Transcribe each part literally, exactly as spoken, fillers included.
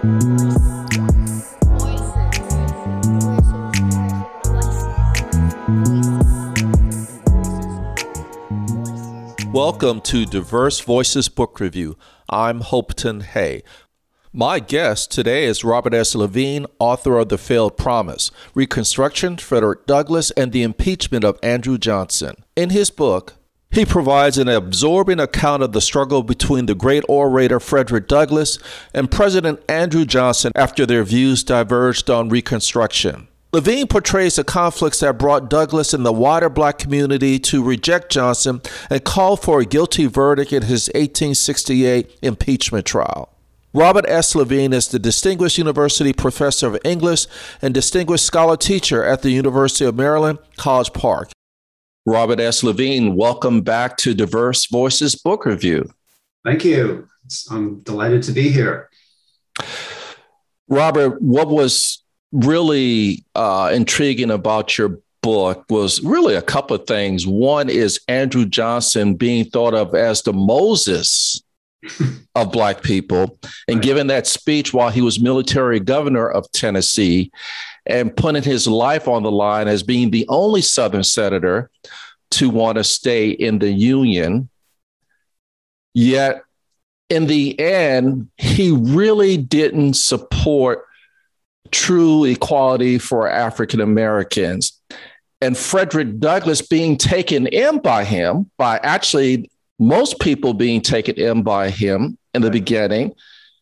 Welcome to Diverse Voices Book Review. I'm Hopeton Hay. My guest today is Robert S. Levine, author of The Failed Promise, Reconstruction, Frederick Douglass, and the Impeachment of Andrew Johnson. In his book, he provides an absorbing account of the struggle between the great orator Frederick Douglass and President Andrew Johnson after their views diverged on Reconstruction. Levine portrays the conflicts that brought Douglass and the wider black community to reject Johnson and call for a guilty verdict in his eighteen sixty-eight impeachment trial. Robert S. Levine is the Distinguished University Professor of English and Distinguished Scholar Teacher at the University of Maryland, College Park. Robert S. Levine, welcome back to Diverse Voices Book Review. Thank you. I'm delighted to be here. Robert, what was really uh, intriguing about your book was really a couple of things. One is Andrew Johnson being thought of as the Moses of Black people, and right. Given that speech while he was military governor of Tennessee and putting his life on the line as being the only Southern senator to want to stay in the Union. Yet in the end, he really didn't support true equality for African Americans. And Frederick Douglass being taken in by him, by actually most people being taken in by him in the beginning.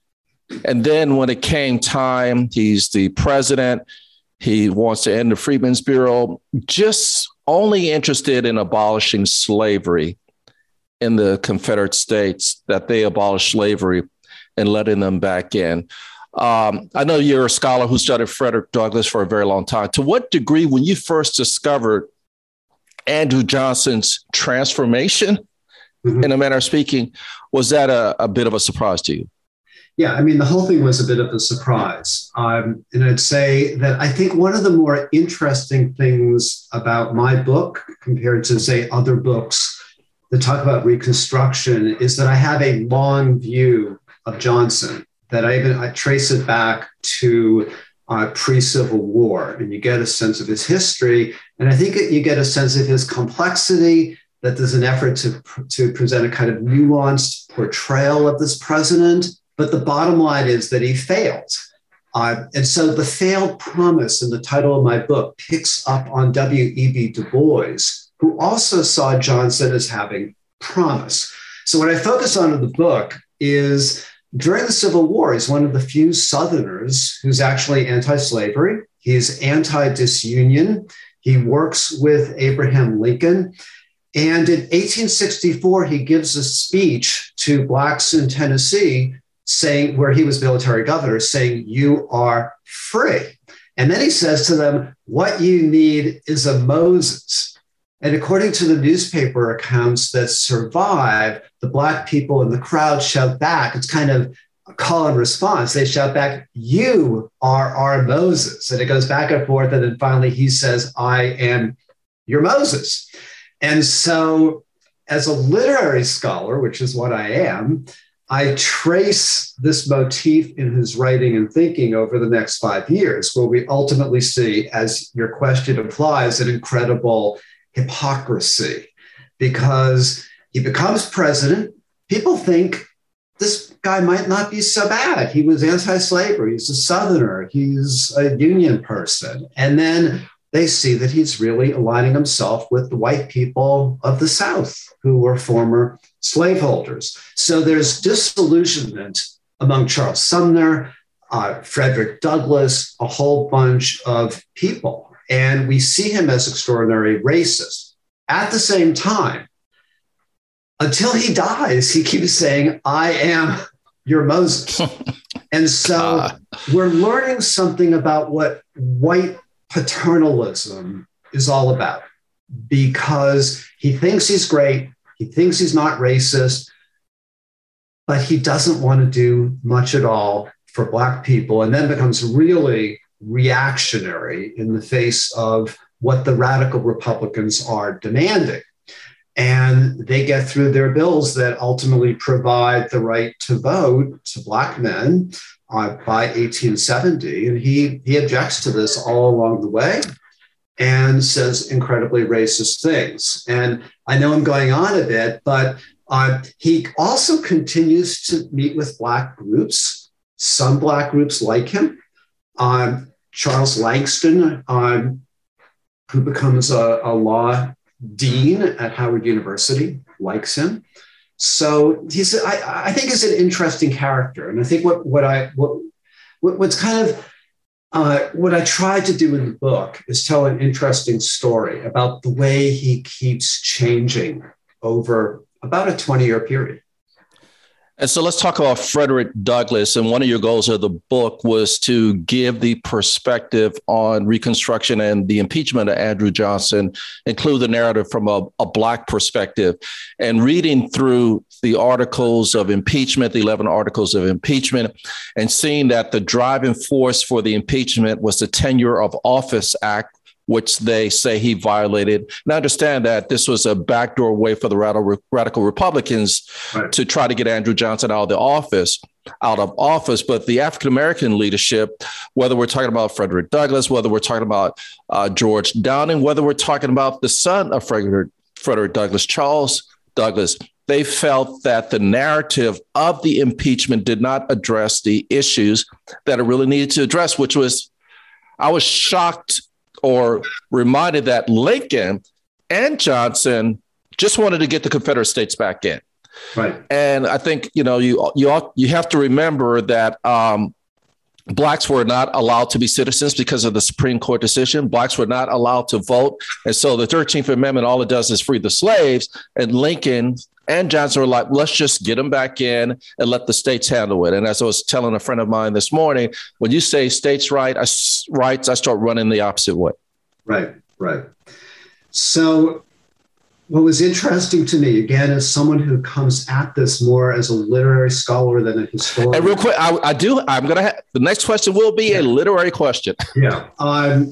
And then when it came time, he's the president, he wants to end the Freedmen's Bureau, just only interested in abolishing slavery in the Confederate States, that they abolish slavery and letting them back in. Um, I know you're a scholar who studied Frederick Douglass for a very long time. To what degree, when you first discovered Andrew Johnson's transformation, mm-hmm. in a manner of speaking, was that a, a bit of a surprise to you? Yeah, I mean, the whole thing was a bit of a surprise. Um, and I'd say that I think one of the more interesting things about my book compared to, say, other books that talk about Reconstruction is that I have a long view of Johnson, that I even I trace it back to uh, pre-Civil War, and you get a sense of his history. And I think you get a sense of his complexity, that there's an effort to, to present a kind of nuanced portrayal of this president. But the bottom line is that he failed. Uh, and so The Failed Promise, in the title of my book, picks up on W E B Du Bois, who also saw Johnson as having promise. So what I focus on in the book is during the Civil War, he's one of the few Southerners who's actually anti-slavery. He's anti-disunion. He works with Abraham Lincoln. And in eighteen sixty-four, he gives a speech to Blacks in Tennessee, saying, where he was military governor, saying, "You are free." And then he says to them, "What you need is a Moses." And according to the newspaper accounts that survive, the Black people in the crowd shout back. It's kind of a call and response. They shout back, "You are our Moses." And it goes back and forth. And then finally he says, "I am your Moses." And so as a literary scholar, which is what I am, I trace this motif in his writing and thinking over the next five years, where we ultimately see, as your question implies, an incredible hypocrisy, because he becomes president. People think this guy might not be so bad. He was anti-slavery. He's a Southerner. He's a union person. And then they see that he's really aligning himself with the white people of the South who were former slaveholders. So there's disillusionment among Charles Sumner, uh, Frederick Douglass, a whole bunch of people. And we see him as extraordinary racist. At the same time, until he dies, he keeps saying, "I am your Moses." And so we're learning something about what white paternalism is all about, because he thinks he's great. He thinks he's not racist, but he doesn't want to do much at all for Black people, and then becomes really reactionary in the face of what the radical Republicans are demanding. And they get through their bills that ultimately provide the right to vote to Black men uh, by eighteen seventy. And he, he objects to this all along the way and says incredibly racist things. And I know I'm going on a bit, but uh, he also continues to meet with Black groups. Some Black groups like him. Um, Charles Langston, um, who becomes a, a law dean at Howard University, likes him. So he's, I, I think, is an interesting character. And I think what, what I, what, what's kind of, uh, what I tried to do in the book is tell an interesting story about the way he keeps changing over about a twenty year period. And so let's talk about Frederick Douglass. And one of your goals of the book was to give the perspective on Reconstruction and the impeachment of Andrew Johnson, include the narrative from a, a Black perspective. And reading through the articles of impeachment, the eleven articles of impeachment, and seeing that the driving force for the impeachment was the Tenure of Office Act, which they say he violated. And I understand that this was a backdoor way for the radical, radical Republicans right. to try to get Andrew Johnson out of the office, out of office. But the African-American leadership, whether we're talking about Frederick Douglass, whether we're talking about uh, George Downing, whether we're talking about the son of Frederick, Frederick Douglass, Charles Douglass, they felt that the narrative of the impeachment did not address the issues that it really needed to address, which was, I was shocked or reminded that Lincoln and Johnson just wanted to get the Confederate States back in. Right. And I think, you know, you you you have to remember that um, Blacks were not allowed to be citizens because of the Supreme Court decision. Blacks were not allowed to vote. And so the thirteenth Amendment, all it does is free the slaves. And Lincoln and Johnson were like, let's just get them back in and let the states handle it. And as I was telling a friend of mine this morning, when you say states' right, I, rights, I start running the opposite way. Right, right. So what was interesting to me, again, as someone who comes at this more as a literary scholar than a historian. And real quick, I, I do, I'm going to have, the next question will be yeah. a literary question. Yeah. Um,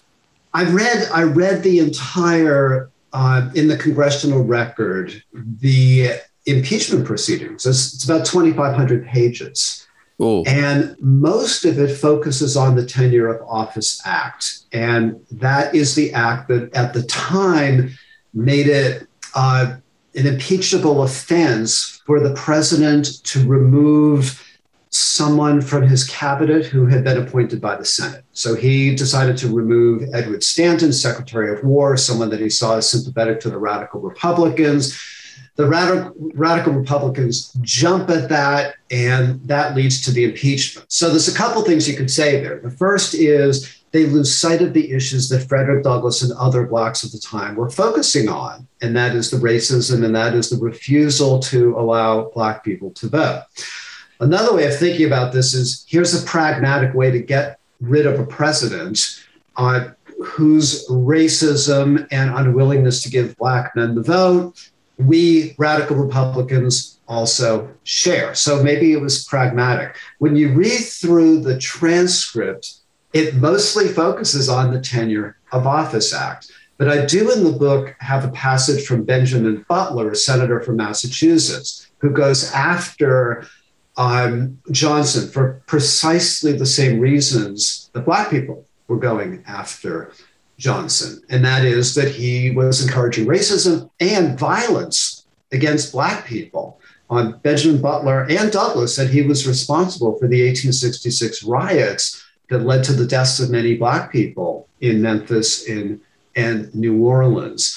I read, I read the entire Uh, in the congressional record, the impeachment proceedings. It's, it's about twenty-five hundred pages. Ooh. And most of it focuses on the Tenure of Office Act. And that is the act that at the time made it uh, an impeachable offense for the president to remove someone from his cabinet who had been appointed by the Senate. So he decided to remove Edward Stanton, Secretary of War, someone that he saw as sympathetic to the radical Republicans. The radical, radical Republicans jump at that, and that leads to the impeachment. So there's a couple things you could say there. The first is they lose sight of the issues that Frederick Douglass and other Blacks at the time were focusing on, and that is the racism, and that is the refusal to allow Black people to vote. Another way of thinking about this is here's a pragmatic way to get rid of a president uh, whose racism and unwillingness to give Black men the vote, we radical Republicans also share. So maybe it was pragmatic. When you read through the transcript, it mostly focuses on the Tenure of Office Act. But I do in the book have a passage from Benjamin Butler, a senator from Massachusetts, who goes after Um, Johnson for precisely the same reasons that Black people were going after Johnson. And that is that he was encouraging racism and violence against Black people. Um, Benjamin Butler and Douglass said he was responsible for the eighteen sixty-six riots that led to the deaths of many Black people in Memphis in, and New Orleans.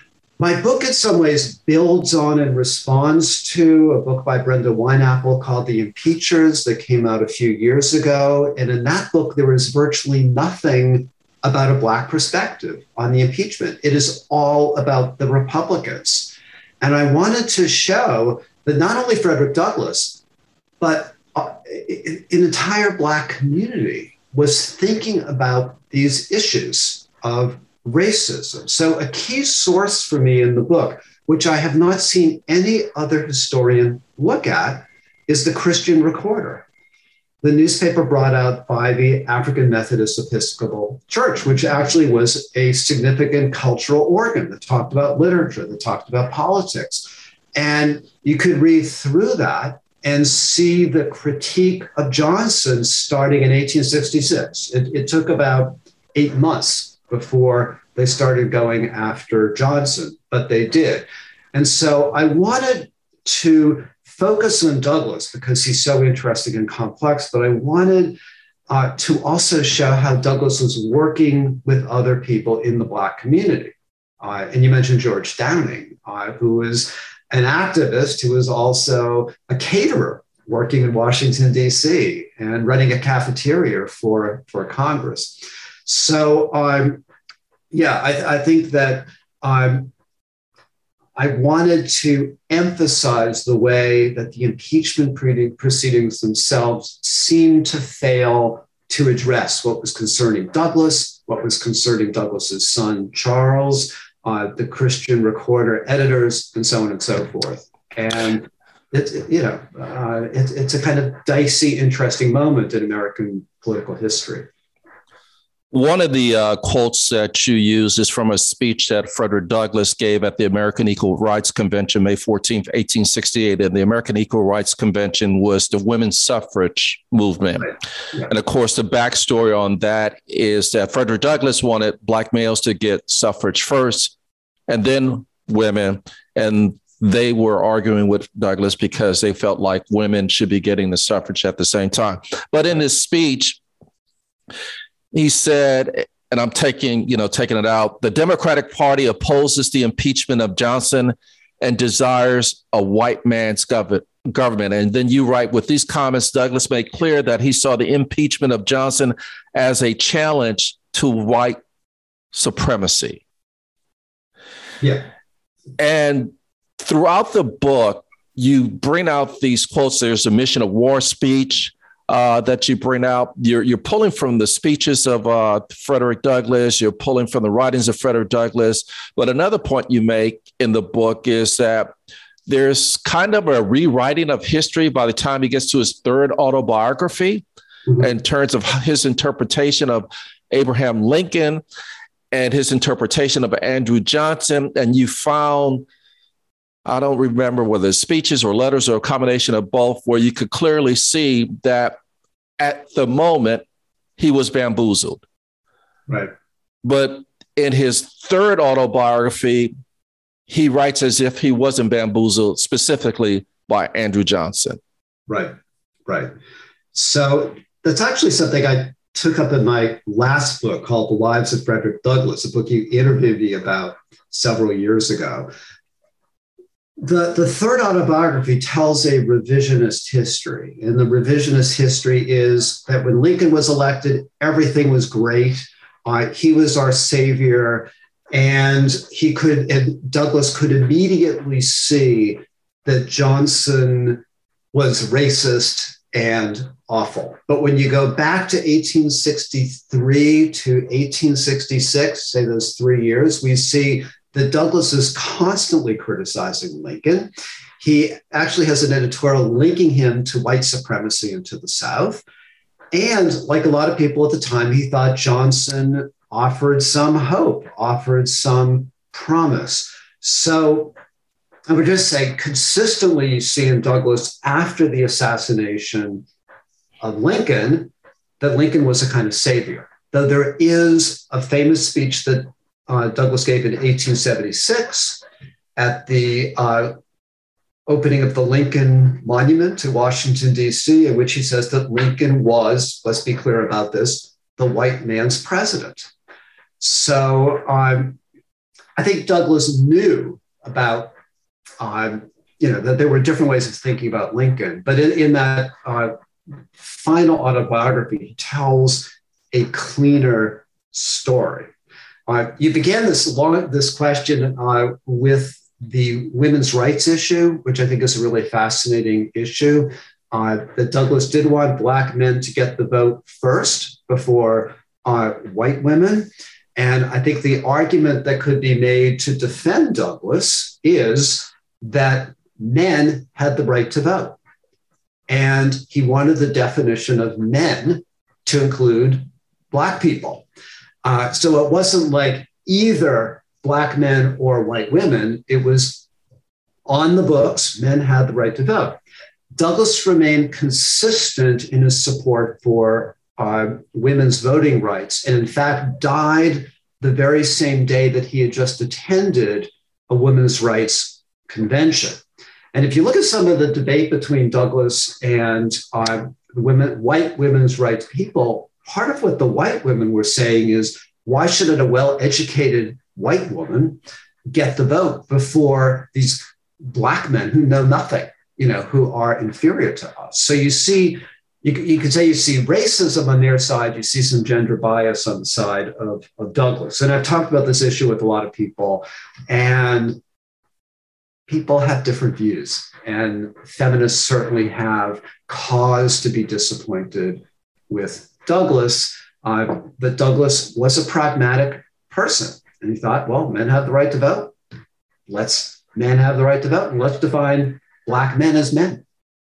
My book, in some ways, builds on and responds to a book by Brenda Wineapple called The Impeachers that came out a few years ago. And in that book, there is virtually nothing about a Black perspective on the impeachment. It is all about the Republicans. And I wanted to show that not only Frederick Douglass, but an entire Black community was thinking about these issues of racism. So a key source for me in the book, which I have not seen any other historian look at, is the Christian Recorder. the newspaper brought out by the African Methodist Episcopal Church, which actually was a significant cultural organ that talked about literature, that talked about politics. And you could read through that and see the critique of Johnson starting in eighteen sixty-six. It, it took about eight months before they started going after Johnson, but they did. And so I wanted to focus on Douglass because he's so interesting and complex, but I wanted uh, to also show how Douglass was working with other people in the Black community. Uh, and you mentioned George Downing, uh, who was an activist who was also a caterer working in Washington, D C and running a cafeteria for, for Congress. So, um, yeah, I, I think that um, I wanted to emphasize the way that the impeachment proceedings themselves seemed to fail to address what was concerning Douglass, what was concerning Douglass's son, Charles, uh, the Christian Recorder editors, and so on and so forth. And it's, you know, uh, it, it's a kind of dicey, interesting moment in American political history. One of the uh, quotes that you use is from a speech that Frederick Douglass gave at the American Equal Rights Convention, May fourteenth, eighteen sixty-eight. And the American Equal Rights Convention was the women's suffrage movement. Right. Yeah. And of course, the backstory on that is that Frederick Douglass wanted Black males to get suffrage first and then women. And they were arguing with Douglass because they felt like women should be getting the suffrage at the same time. But in his speech, he said, and I'm taking, you know, taking it out, the Democratic Party opposes the impeachment of Johnson and desires a white man's gov- government. And then you write, with these comments, Douglass made clear that he saw the impeachment of Johnson as a challenge to white supremacy. Yeah. And throughout the book, you bring out these quotes. There's a mission of war speech Uh, that you bring out. You're, you're pulling from the speeches of uh, Frederick Douglass. You're pulling from the writings of Frederick Douglass. But another point you make in the book is that there's kind of a rewriting of history by the time he gets to his third autobiography, mm-hmm. in terms of his interpretation of Abraham Lincoln and his interpretation of Andrew Johnson. And you found, I don't remember whether it's speeches or letters or a combination of both, where you could clearly see that at the moment he was bamboozled. Right. But in his third autobiography, he writes as if he wasn't bamboozled specifically by Andrew Johnson. Right, right. So that's actually something I took up in my last book called The Lives of Frederick Douglass, a book you interviewed me about several years ago. The, the third autobiography tells a revisionist history. And the revisionist history is that when Lincoln was elected, everything was great. Uh, he was our savior. And he could, and Douglass could immediately see that Johnson was racist and awful. But when you go back to eighteen sixty-three to eighteen sixty-six, say those three years, we see that Douglass is constantly criticizing Lincoln. He actually has an editorial linking him to white supremacy and to the South. And like a lot of people at the time, he thought Johnson offered some hope, offered some promise. So I would just say consistently you see in Douglass after the assassination of Lincoln, that Lincoln was a kind of savior. Though there is a famous speech that Uh, Douglass gave in eighteen seventy-six at the uh, opening of the Lincoln Monument to Washington, D C, in which he says that Lincoln was, let's be clear about this, the white man's president. So um, I think Douglass knew about, um, you know, that there were different ways of thinking about Lincoln. But in, in that uh, final autobiography, he tells a cleaner story. Uh, you began this long, this question uh, with the women's rights issue, which I think is a really fascinating issue. Uh, that Douglass did want Black men to get the vote first before uh, white women. And I think the argument that could be made to defend Douglass is that men had the right to vote. And he wanted the definition of men to include Black people. Uh, so it wasn't like either Black men or white women. It was on the books, men had the right to vote. Douglass remained consistent in his support for uh, women's voting rights, and in fact died the very same day that he had just attended a women's rights convention. And if you look at some of the debate between Douglass and uh, women, white women's rights people, part of what the white women were saying is, why shouldn't a well-educated white woman get the vote before these Black men who know nothing, you know, who are inferior to us? So you see, you, you could say you see racism on their side, you see some gender bias on the side of, of Douglass. And I've talked about this issue with a lot of people, and people have different views. And feminists certainly have cause to be disappointed with Douglass, uh, but Douglass was a pragmatic person. And he thought, well, men have the right to vote. Let's men have the right to vote, and let's define Black men as men.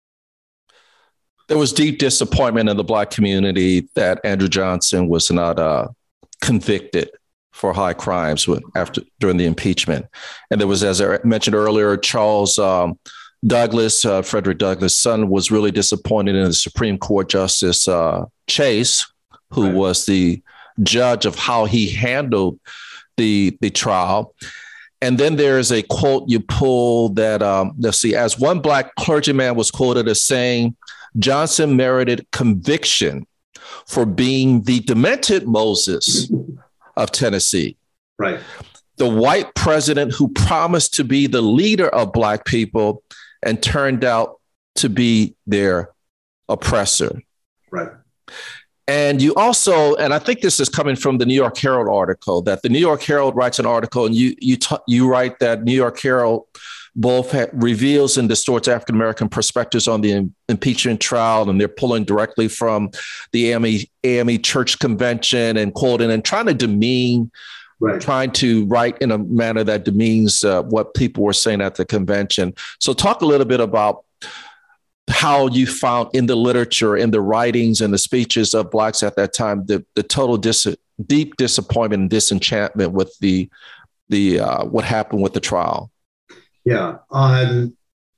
There was deep disappointment in the Black community that Andrew Johnson was not uh, convicted for high crimes after during the impeachment. And there was, as I mentioned earlier, Charles um, Douglass, uh, Frederick Douglass' son, was really disappointed in the Supreme Court Justice uh, Chase, who right. was the judge of how he handled the, the trial. And then there's a quote you pull that, um, let's see, as one Black clergyman was quoted as saying, Johnson merited conviction for being the demented Moses of Tennessee. Right. The white president who promised to be the leader of Black people and turned out to be their oppressor. Right. And you also, and I think this is coming from the New York Herald article, that the New York Herald writes an article, and you you t- you write that New York Herald both ha- reveals and distorts African-American perspectives on the im- impeachment trial, and they're pulling directly from the A M E, A M E Church Convention and quoting and trying to demean, right. trying to write in a manner that demeans uh, what people were saying at the convention. So talk a little bit about how you found in the literature, in the writings and the speeches of Blacks at that time, the, the total dis- deep disappointment and disenchantment with the the uh, what happened with the trial. Yeah, um,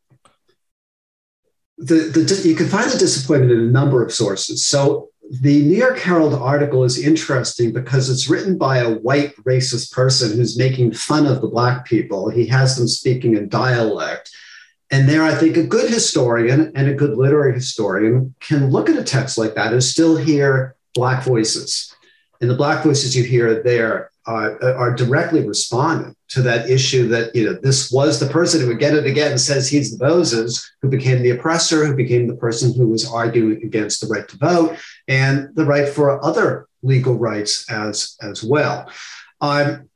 the the you can find the disappointment in a number of sources. So the New York Herald article is interesting because it's written by a white racist person who's making fun of the Black people. He has them speaking in dialect. And there, I think a good historian and a good literary historian can look at a text like that and still hear Black voices. And the Black voices you hear there uh, are directly responding to that issue that, you know, this was the person who again and again says he's the Moses, who became the oppressor, who became the person who was arguing against the right to vote and the right for other legal rights as, as well. Um,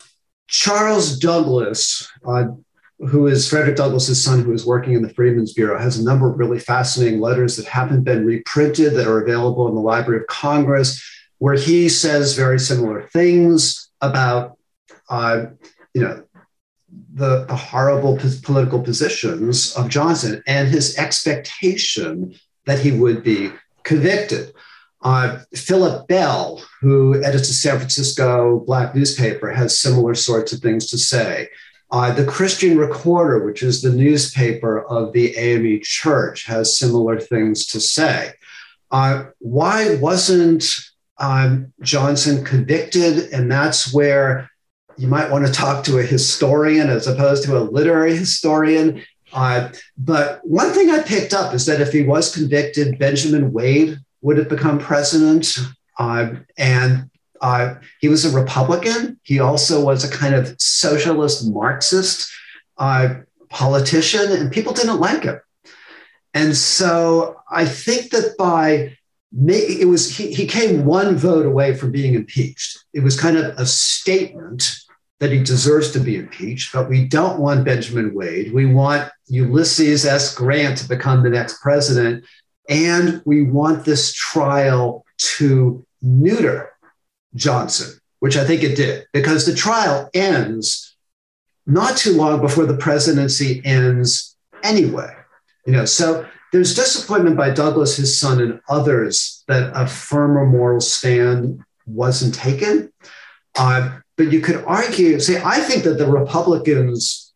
Charles Douglass, uh, who is Frederick Douglass's son, who is working in the Freedmen's Bureau, has a number of really fascinating letters that haven't been reprinted that are available in the Library of Congress, where he says very similar things about, uh, you know, the, the horrible p- political positions of Johnson and his expectation that he would be convicted. Uh, Philip Bell, who edits a San Francisco Black newspaper, has similar sorts of things to say. Uh, the Christian Recorder, which is the newspaper of the A M E Church, has similar things to say. Uh, why wasn't um, Johnson convicted? And that's where you might want to talk to a historian as opposed to a literary historian. Uh, but one thing I picked up is that if he was convicted, Benjamin Wade would have become president. Uh, and Uh, he was a Republican. He also was a kind of socialist Marxist uh, politician, and people didn't like him. And so I think that by it was he, he came one vote away from being impeached. It was kind of a statement that he deserves to be impeached, but we don't want Benjamin Wade. We want Ulysses S. Grant to become the next president, and we want this trial to neuter Johnson, which I think it did, because the trial ends not too long before the presidency ends anyway. You know, so there's disappointment by Douglas, his son, and others that a firmer moral stand wasn't taken. Uh, but you could argue, say, I think that the Republicans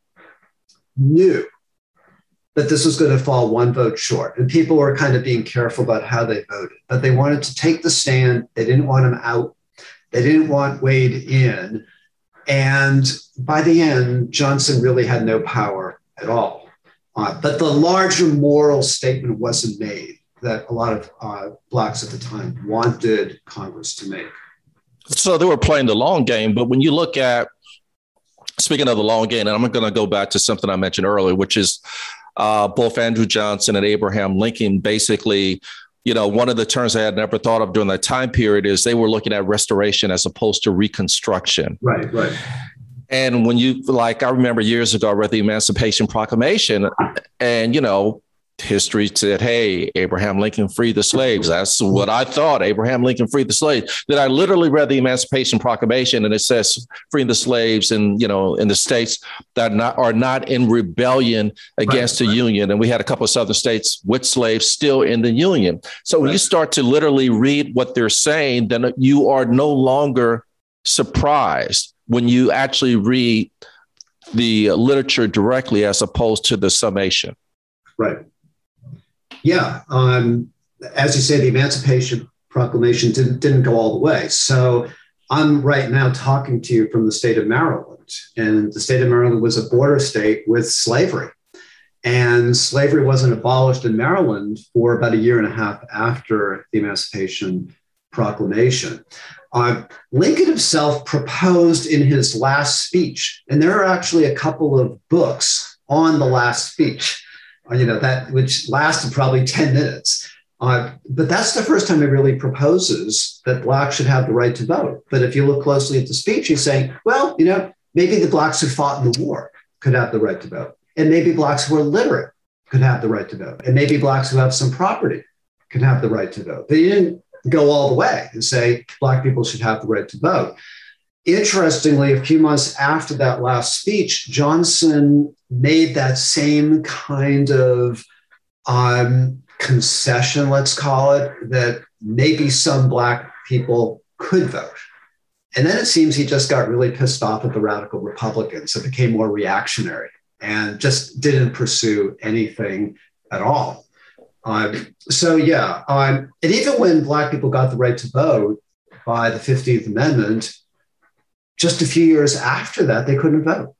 knew that this was going to fall one vote short. And people were kind of being careful about how they voted. But they wanted to take the stand. They didn't want him out. They didn't want Wade in. And by the end, Johnson really had no power at all. Uh, but the larger moral statement wasn't made that a lot of uh, Blacks at the time wanted Congress to make. So they were playing the long game. But when you look at, speaking of the long game, and I'm going to go back to something I mentioned earlier, which is uh, both Andrew Johnson and Abraham Lincoln basically, you know, one of the terms I had never thought of during that time period is they were looking at restoration as opposed to reconstruction. Right, right. And when you, like, I remember years ago, I read the Emancipation Proclamation, and, you know, history said, hey, Abraham Lincoln freed the slaves. That's what I thought. Abraham Lincoln freed the slaves. Then I literally read the Emancipation Proclamation, and it says freeing the slaves in, you know, in the states that are not, are not in rebellion against right, the right. Union. And we had a couple of Southern states with slaves still in the Union. So when right. you start to literally read what they're saying, then you are no longer surprised when you actually read the literature directly as opposed to the summation. Right. Yeah. Um, as you say, the Emancipation Proclamation didn't, didn't go all the way. So I'm right now talking to you from the state of Maryland. And the state of Maryland was a border state with slavery. And slavery wasn't abolished in Maryland for about a year and a half after the Emancipation Proclamation. Uh, Lincoln himself proposed in his last speech, and there are actually a couple of books on the last speech, uh, you know, that which lasted probably ten minutes. Uh, but that's the first time he really proposes that Blacks should have the right to vote. But if you look closely at the speech, he's saying, well, you know, maybe the Blacks who fought in the war could have the right to vote. And maybe Blacks who are literate could have the right to vote. And maybe Blacks who have some property could have the right to vote. But he didn't go all the way and say Black people should have the right to vote. Interestingly, a few months after that last speech, Johnson made that same kind of um, concession, let's call it, that maybe some Black people could vote. And then it seems he just got really pissed off at the radical Republicans and became more reactionary and just didn't pursue anything at all. Um, so, yeah, um, and even when Black people got the right to vote by the fifteenth Amendment, just a few years after that, they couldn't vote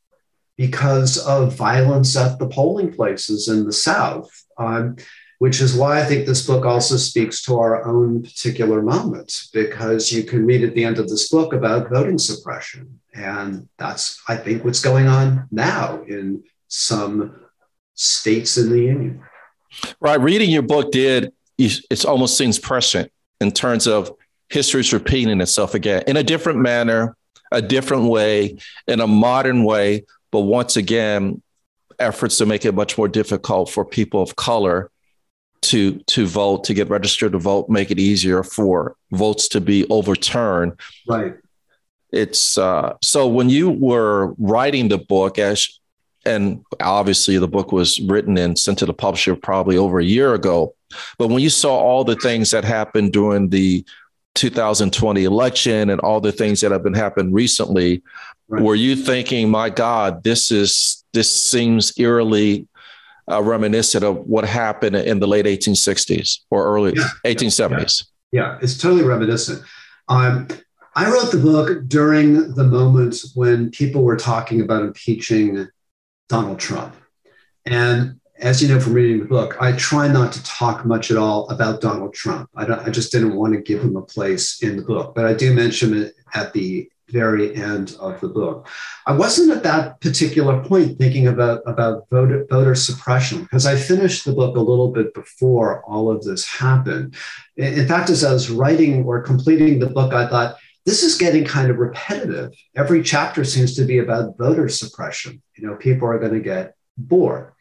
because of violence at the polling places in the South, um, which is why I think this book also speaks to our own particular moment, because you can read at the end of this book about voting suppression. And that's, I think, what's going on now in some states in the Union. Right. Reading your book did, it almost seems prescient in terms of history's repeating itself again in a different manner, a different way, in a modern way. But once again, efforts to make it much more difficult for people of color to, to vote, to get registered to vote, make it easier for votes to be overturned. Right. It's uh, so when you were writing the book, as and obviously the book was written and sent to the publisher probably over a year ago. But when you saw all the things that happened during the two thousand twenty election and all the things that have been happened recently, right. Were you thinking, my God, this is this seems eerily uh, reminiscent of what happened in the late eighteen sixties or early yeah, eighteen seventies? Yeah, yeah, it's totally reminiscent. Um, I wrote the book during the moment when people were talking about impeaching Donald Trump. And as you know from reading the book, I try not to talk much at all about Donald Trump. I, don't, I just didn't want to give him a place in the book, but I do mention it at the very end of the book. I wasn't at that particular point thinking about, about voter, voter suppression, because I finished the book a little bit before all of this happened. In fact, as I was writing or completing the book, I thought, this is getting kind of repetitive. Every chapter seems to be about voter suppression. You know, people are going to get bored.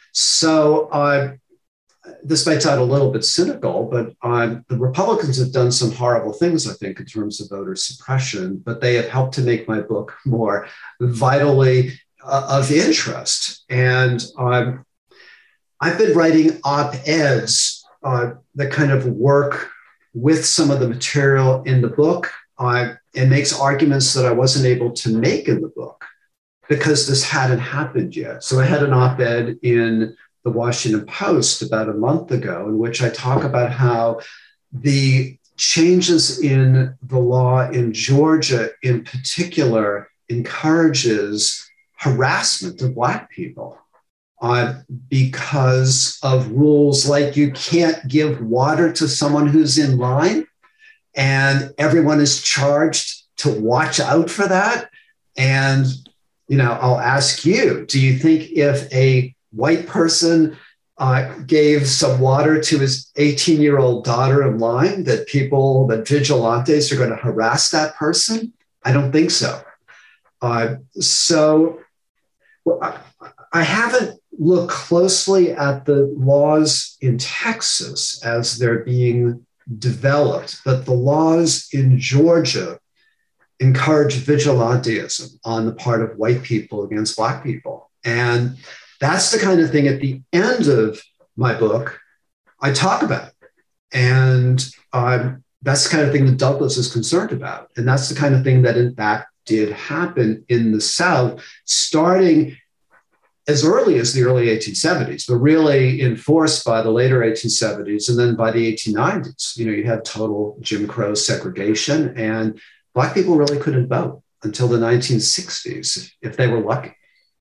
So uh, this might sound a little bit cynical, but uh, the Republicans have done some horrible things, I think, in terms of voter suppression, but they have helped to make my book more vitally uh, of interest. And um, I've been writing op-eds uh, that kind of work with some of the material in the book uh, and makes arguments that I wasn't able to make in the book because this hadn't happened yet. So I had an op-ed in the Washington Post about a month ago in which I talk about how the changes in the law in Georgia in particular encourages harassment of Black people uh, because of rules like you can't give water to someone who's in line and everyone is charged to watch out for that. And, you know, I'll ask you, do you think if a white person uh, gave some water to his eighteen-year-old daughter in line, that people, that vigilantes are going to harass that person? I don't think so. Uh, so well, I, I haven't looked closely at the laws in Texas as they're being developed, but the laws in Georgia encourage vigilantism on the part of white people against Black people. And that's the kind of thing at the end of my book I talk about. And um, that's the kind of thing that Douglass is concerned about. And that's the kind of thing that in fact did happen in the South, starting as early as the early eighteen seventies, but really enforced by the later eighteen seventies. And then by the eighteen nineties, you know, you had total Jim Crow segregation, and Black people really couldn't vote until the nineteen sixties, if they were lucky.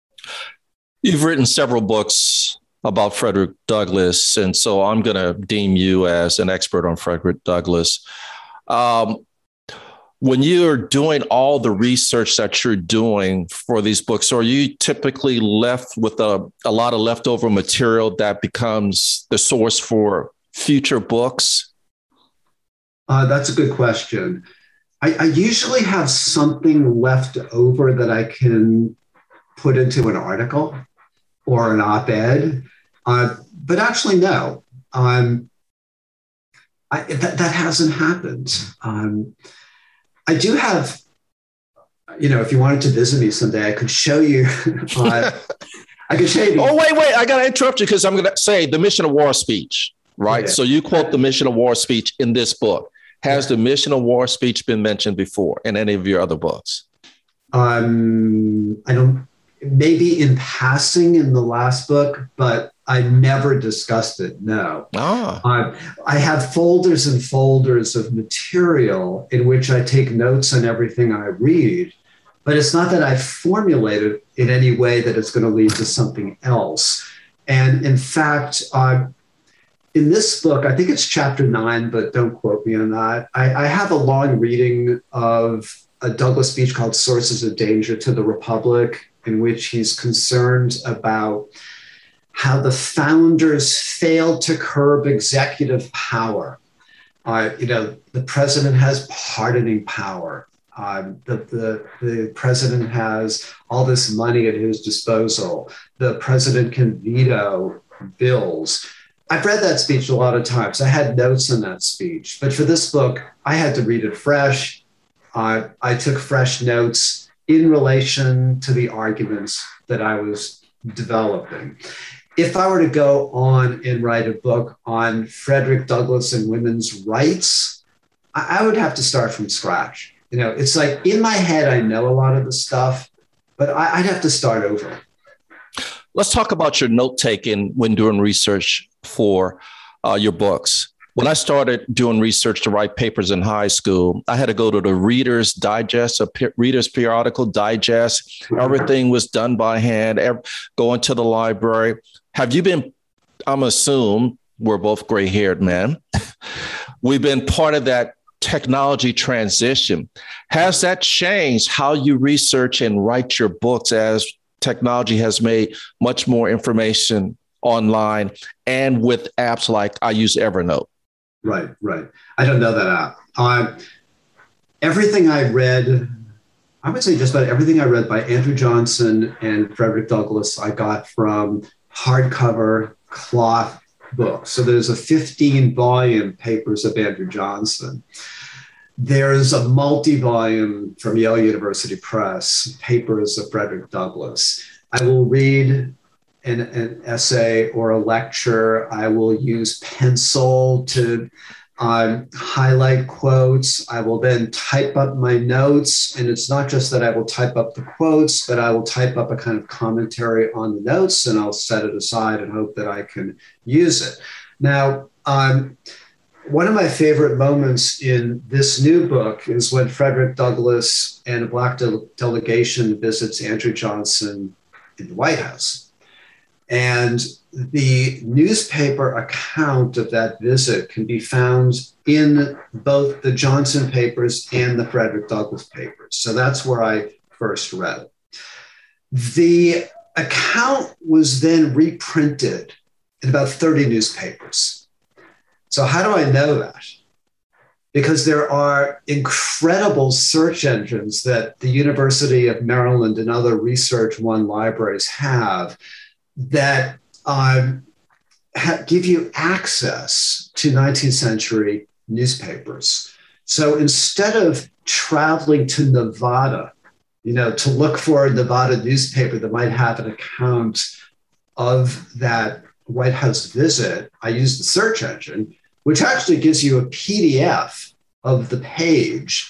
You've written several books about Frederick Douglass, and so I'm going to deem you as an expert on Frederick Douglass. Um, when you're doing all the research that you're doing for these books, are you typically left with a, a lot of leftover material that becomes the source for future books? Uh, that's a good question. I, I usually have something left over that I can put into an article or an op-ed, uh, but actually, no, um, I, that, that hasn't happened. Um, I do have, you know, if you wanted to visit me someday, I could show you. Uh, I could show you. Oh, wait, wait, I got to interrupt you because I'm going to say the Mission of War speech, right? Yeah. So you quote the Mission of War speech in this book. Has the Mission of War speech been mentioned before in any of your other books? Um, I don't. Maybe in passing in the last book, but I never discussed it, no. Ah. Uh, I have folders and folders of material in which I take notes on everything I read, but it's not that I formulate it in any way that it's going to lead to something else. And in fact, uh, in this book, I think it's chapter nine, but don't quote me on that, I, I have a long reading of a Douglass speech called Sources of Danger to the Republic, in which he's concerned about how the founders failed to curb executive power. Uh, you know, the president has pardoning power. Um, the, the, the president has all this money at his disposal. The president can veto bills. I've read that speech a lot of times. I had notes on that speech, but for this book, I had to read it fresh. Uh, I took fresh notes in relation to the arguments that I was developing. If I were to go on and write a book on Frederick Douglass and women's rights, I, I would have to start from scratch. You know, it's like in my head, I know a lot of the stuff, but I, I'd have to start over. Let's talk about your note-taking when doing research for uh, your books. When I started doing research to write papers in high school, I had to go to the Reader's Digest, a P- Reader's Periodical Digest. Everything was done by hand, every, going to the library. Have you been, I'm assuming, we're both gray-haired men. We've been part of that technology transition. Has that changed how you research and write your books as technology has made much more information online and with apps like I use Evernote? Right, right. I don't know that app. Uh, everything I read, I would say just about everything I read by Andrew Johnson and Frederick Douglass, I got from hardcover cloth books. So there's a fifteen volume Papers of Andrew Johnson. There's a multi-volume from Yale University Press, Papers of Frederick Douglass. I will read an, an essay or a lecture, I will use pencil to um, highlight quotes. I will then type up my notes. And it's not just that I will type up the quotes, but I will type up a kind of commentary on the notes, and I'll set it aside and hope that I can use it. Now, um, one of my favorite moments in this new book is when Frederick Douglass and a Black de- delegation visits Andrew Johnson in the White House. And the newspaper account of that visit can be found in both the Johnson papers and the Frederick Douglass papers. So that's where I first read it. The account was then reprinted in about thirty newspapers. So how do I know that? Because there are incredible search engines that the University of Maryland and other Research One libraries have that um, ha- give you access to nineteenth century newspapers. So instead of traveling to Nevada, you know, to look for a Nevada newspaper that might have an account of that White House visit, I used the search engine, which actually gives you a P D F of the page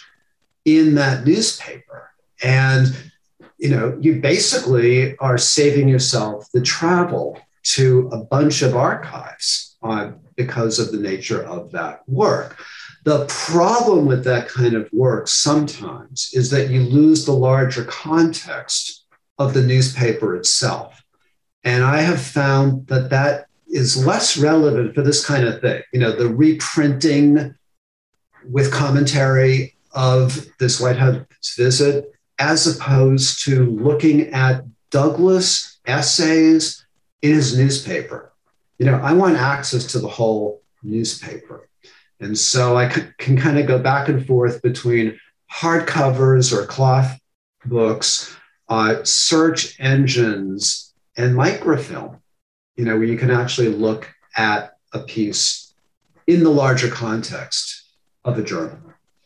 in that newspaper. And, you know, you basically are saving yourself the travel to a bunch of archives uh, because of the nature of that work. The problem with that kind of work sometimes is that you lose the larger context of the newspaper itself. And I have found that that is less relevant for this kind of thing. You know, the reprinting with commentary of this White House visit, as opposed to looking at Douglass essays in his newspaper. You know, I want access to the whole newspaper. And so I c- can kind of go back and forth between hardcovers or cloth books, uh, search engines, and microfilm, you know, where you can actually look at a piece in the larger context of a journal.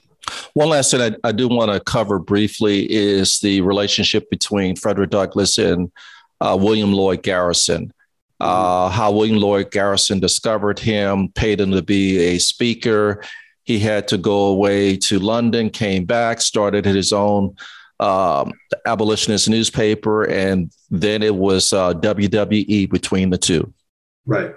One last thing I, I do want to cover briefly is the relationship between Frederick Douglass and uh, William Lloyd Garrison. Uh, how William Lloyd Garrison discovered him, paid him to be a speaker. He had to go away to London, came back, started his own um, abolitionist newspaper, and then it was uh, W W E between the two. Right.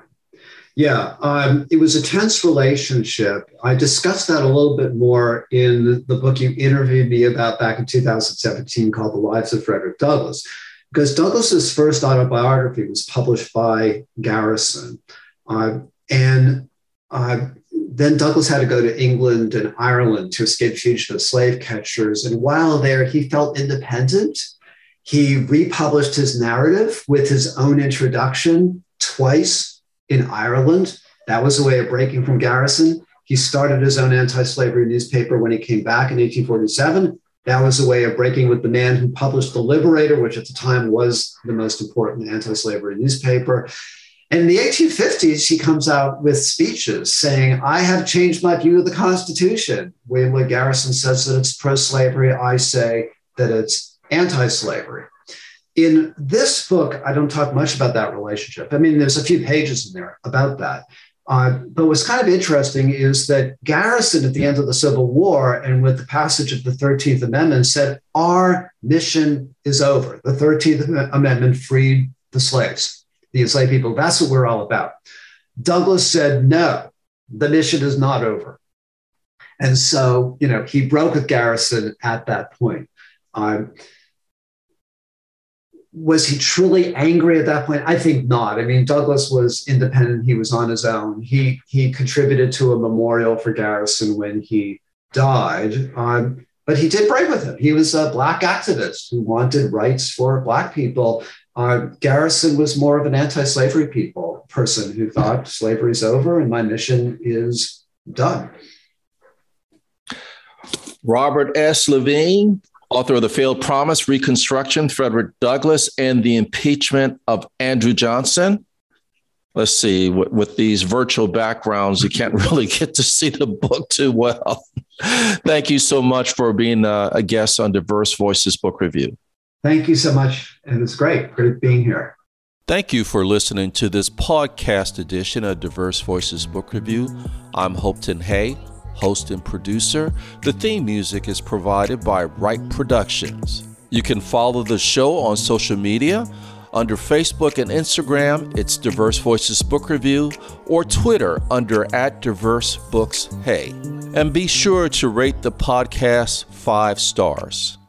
Yeah, um, it was a tense relationship. I discussed that a little bit more in the book you interviewed me about back in two thousand seventeen called The Lives of Frederick Douglass, because Douglass's first autobiography was published by Garrison. Uh, and uh, then Douglass had to go to England and Ireland to escape fugitive slave catchers. And while there, he felt independent. He republished his narrative with his own introduction twice in Ireland. That was a way of breaking from Garrison. He started his own anti-slavery newspaper when he came back in eighteen forty-seven. That was a way of breaking with the man who published The Liberator, which at the time was the most important anti-slavery newspaper. And in the eighteen fifties, he comes out with speeches saying, I have changed my view of the Constitution. William Lloyd Garrison says that it's pro-slavery. I say that it's anti-slavery. In this book, I don't talk much about that relationship. I mean, there's a few pages in there about that. Uh, but what's kind of interesting is that Garrison, at the end of the Civil War and with the passage of the thirteenth Amendment, said, our mission is over. The thirteenth Amendment freed the slaves, the enslaved people. That's what we're all about. Douglass said, no, the mission is not over. And so, you know, he broke with Garrison at that point. Um, Was he truly angry at that point? I think not. I mean, Douglass was independent. He was on his own. He he contributed to a memorial for Garrison when he died, um, but he did break with him. He was a Black activist who wanted rights for Black people. Uh, Garrison was more of an anti-slavery people person who thought slavery's over and my mission is done. Robert S. Levine, author of The Failed Promise, Reconstruction, Frederick Douglass, and the Impeachment of Andrew Johnson. Let's see, with, with these virtual backgrounds, you can't really get to see the book too well. Thank you so much for being a, a guest on Diverse Voices Book Review. Thank you so much. And it's great. Great being here. Thank you for listening to this podcast edition of Diverse Voices Book Review. I'm Hopeton Hay, host and producer. The theme music is provided by Wright Productions. You can follow the show on social media. Under Facebook and Instagram, it's Diverse Voices Book Review, or Twitter under at Diverse Books Hay. And be sure to rate the podcast five stars.